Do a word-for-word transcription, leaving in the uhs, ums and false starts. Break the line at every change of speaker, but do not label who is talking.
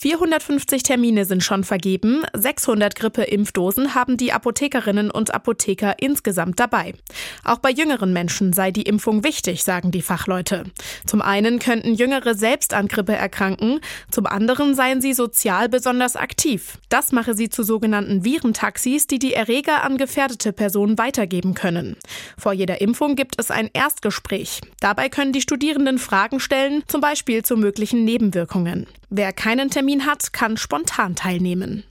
vierhundertfünfzig Termine sind schon vergeben, sechshundert Grippeimpfdosen haben die Apothekerinnen und Apotheker insgesamt dabei. Auch bei jüngeren Menschen sei die Impfung wichtig, sagen die Fachleute. Zum einen könnten Jüngere selbst an Grippe erkranken, zum anderen seien sie sozial besonders aktiv. Das mache sie zu sogenannten Virentaxis, die die Erreger an gefährdete Personen weitergeben können. Vor jeder Impfung gibt es ein Erstgespräch. Dabei können die Studierenden Fragen stellen, zum Beispiel zu möglichen Nebenwirkungen. Wer keinen Termin hat, kann spontan teilnehmen.